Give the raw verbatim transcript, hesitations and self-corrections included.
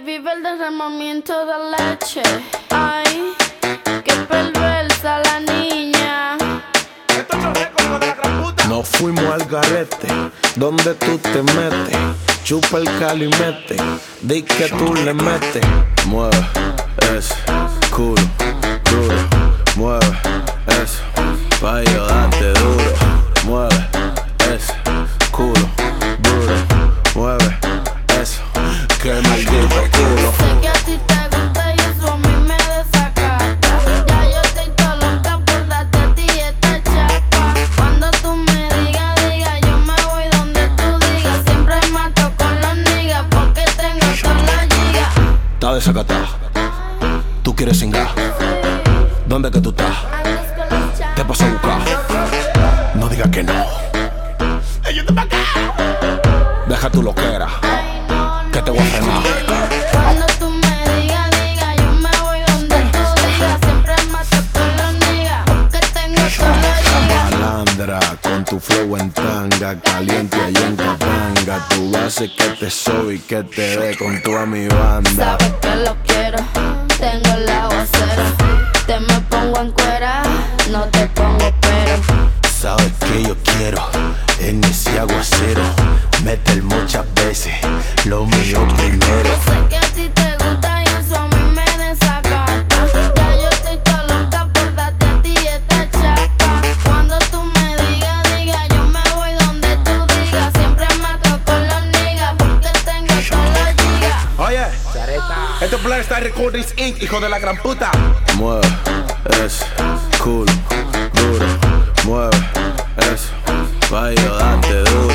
vive el derramamiento de leche. Ay, qué perversa la niña. Nos fuimos al garete, donde tú te metes. Chupa el calimete, di que tú le metes. Mueve eso, culo, duro. Mueve eso, pa' yo darte duro. Mueve eso, culo, duro. Mueve eso, que maldito culo. Sé que a ti te gusta y eso a mí me desacata. Ya yo estoy toda loca por darte a ti esta chapa. Cuando tú me digas, diga, yo me voy donde tú digas. Siempre mato con los niggas porque tengo toda la giga. Está desacatada, tú quieres singar. ¿Dónde que tú estás? Te paso a buscar. No digas que no. Deja tu loquera, que te voy a frenar. Cuando tú me digas, diga, yo me voy donde tú digas. Siempre mato con los niggas porque tengo toda la giga. Malandra, con tu flow en tanga, caliente allá en Capanga. Tú haces que te soy y que te dé con toda mi banda. Sabes que lo quiero, tengo el aguacero. Te me pongo en cuera, no te pongo pero. Sabes que yo quiero en ese aguacero meter muchas veces lo mío primero. Yo sé que a ti te gusta y eso a mí me desacata. Ya yo estoy toda loca por darte a ti esta chapa. Cuando tú me digas, diga, yo me voy donde tú digas. Siempre mato con los niggas porque tengo toda la giga. Oye, esto es Black Star Recordings incorporated, hijo de la gran puta. Mueve eso, culo, duro. Mueve eso, pa' yo darte duro.